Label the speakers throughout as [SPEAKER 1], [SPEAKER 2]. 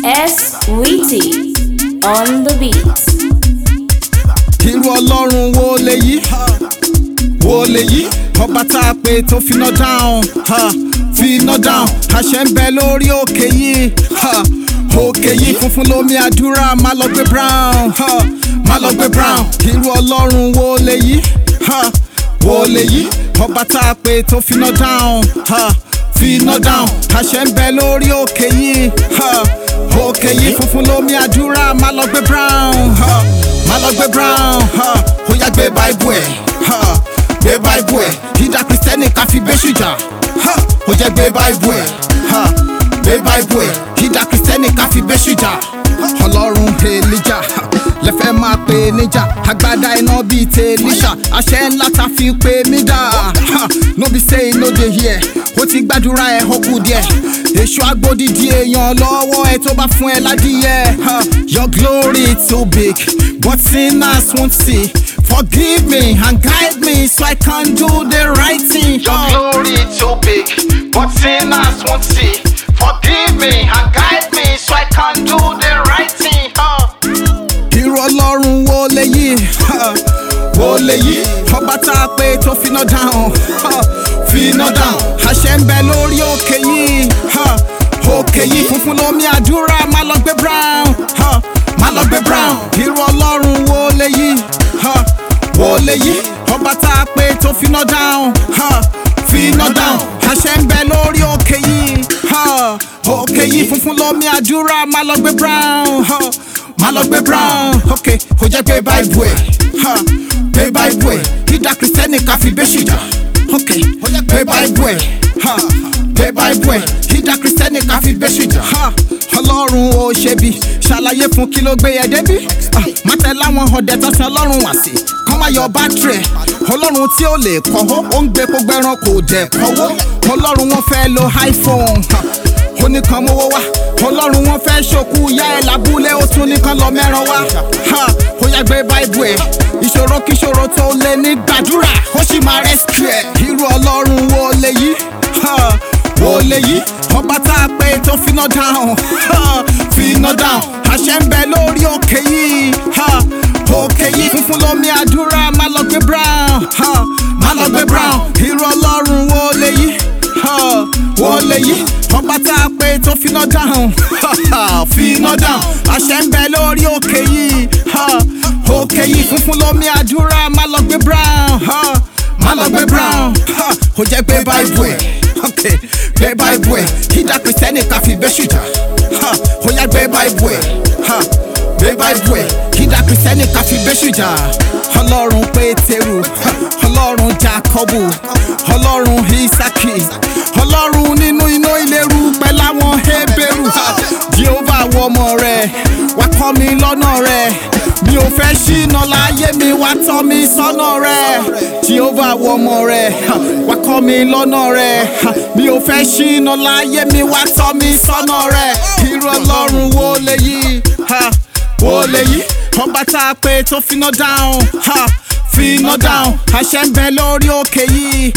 [SPEAKER 1] S. Witty on the beat.
[SPEAKER 2] Irú Ọlọ́run wo lèyí? Wo lèyí? Ọba tá a pè tó finá down, finá down. Àṣẹ ń bẹ lórí òkè yìí, òkè yìí funfun lómi àdúrà. Má lọ gbé brown, má lọ gbé brown. Irú Ọlọ́run wo lèyí? Wo lèyí? Ọba tá a pè tó finá down, finá down. Àṣẹ ń bẹ lórí òkè yìí, òkè yìí funfun lómi àdúrà. Má lọ gbé brown, má lọ gbé brown. Ó yá gbé Bible ẹ̀, gbé Bible ẹ̀. Ìdá Kristẹni ká fi bẹ́ṣù jà. Ó jẹ́ gbé Bible ẹ̀, gbé Bible ẹ̀. Ìdá Kristẹni ká fi bẹ́ṣù jà. Ọlọ́run Elijah lẹ́fẹ̀ẹ́ máa pè níjà. Agbádá iná bíi tèlíṣà. Àṣẹ ńlá ta fi pè mí dà. No be say no dey here. Ó ti gbàdúrà ẹ̀ ó kù díẹ̀. Èṣù agbódìdí èèyàn lọ́wọ́ ẹ tó bá fún ẹ ládìyẹ. Your glory too big, but sinners won't see. Forgive me and guide me so I can do the right thing. Your glory too big, but sinners won't see. Forgive me and guide me so I can do the right thing. Irú Ọlọ́run wo lèyí? Wo lèyí? Ọba tá a pè tó finá down, finá down. Àṣẹ ń bẹ lórí òkè yìí, òkè yìí funfun lómi àdúrà. Má lọ gbé brown, má lọ gbé brown. Irú Ọlọ́run wo lèyí? Wo lèyí? Ọba tá a pè tó finá down, finá down. Àṣẹ ń bẹ lórí òkè yìí, òkè yìí funfun lómi àdúrà. Má lọ gbé brown, má lọ gbé brown. Ok, ó jẹ́ gbé Bible ẹ̀, gbé Bible ẹ̀. Ìdá Kristẹni ká fi bẹ́ṣù jà. Ok, ó jẹ́ gbé Bible ẹ̀, gbé Bible ẹ̀. Ìdá Kristẹni ká fi bẹ́ṣù jà. Ọlọ́run ò ṣe bí ṣàlàyé fún kí ló gbé ẹ débí. Má tẹ láwọn ọdẹ tó sin Ọlọ́run wá sí. Kọ́ máa yọ bátìrì ẹ̀. Ọlọ́run tí ó lè kọ́wọ́, ó ń gbé gbogbo ẹran kò dẹ̀ kọ́wọ́. Ọlọ́run wọn fẹ́ lo iPhone, ó ní kan mówó wá. Ọlọ́run wọn fẹ́ ṣòkú ìyá ẹ̀ lábúlé, ó tún ní kan lọ mẹ́ran wá. Ó yá gbé Bible ẹ̀. Ìṣòro kíṣòro tó lé ní gbàdúrà, ó sì máa rescue ẹ̀. Irú Ọlọ́run wo lèyí? Wo lèyí? Ọba tá a pè tó finá down, finá down. Àṣẹ ń bẹ lórí òkè yìí, òkè yìí funfun lómi àdúrà. Má lọ gbé brown, má lọ gbé brown. Irú Ọlọ́run wo lèyí? Wo lèyí? Ọba tá a pè tó finá down, finá down. Àṣẹ ń bẹ lórí òkè yìí, òkè yìí funfun lómi àdúrà. Má lọ gbé brown, má lọ gbé brown. Ó jẹ́ gbé Bible ẹ̀, ok, gbé Bible ẹ̀. Ìdá Kristẹni ká fi bẹ́ṣù jà. Ó yá gbé Bible ẹ̀, gbé Bible ẹ̀. Ìdá Kristẹni ká fi bẹ́ṣù jà. Ọlọ́run Pétérù, Ọlọ́run Jákọ́bù, Ọlọ́run Ísákì, Ọlọ́run nínú iná ìléru pẹ̀lú àwọn Hébérù. Jehovah wọ ọmọ rẹ̀, wá kọ́ mi lọ́nà rẹ̀. Mi ò fẹ́ ṣìnà láyé mi, wá tọ́ mi sọ́nà rẹ̀. Jehovah wọ ọmọ rẹ̀, wá kọ́ mi lọ́nà rẹ̀. Mi ò fẹ́ ṣìnà láyé mi, wá tọ́ mi sọ́nà rẹ̀. Irú Ọlọ́run wo lèyí? Wo lèyí? Ọba tá a pè tó finá down, finá down. Àṣẹ ń bẹ lórí òkè yìí,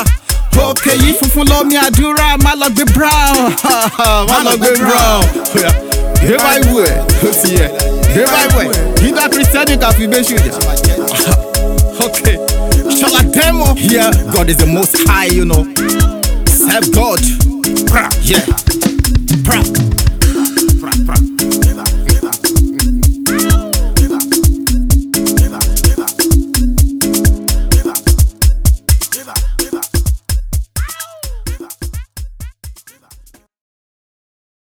[SPEAKER 2] òkè yìí funfun lómi àdúrà. Má lọ gbé brown, má lọ gbé brown. Gbé Bible ẹ̀, ó ti yẹ. Gbé Bible ẹ̀. Ìdá Kristẹni ká fi bẹ́ṣù jà. Okay, shall I demo? Yeah, God is the most high, you know. Serve God. Yeah.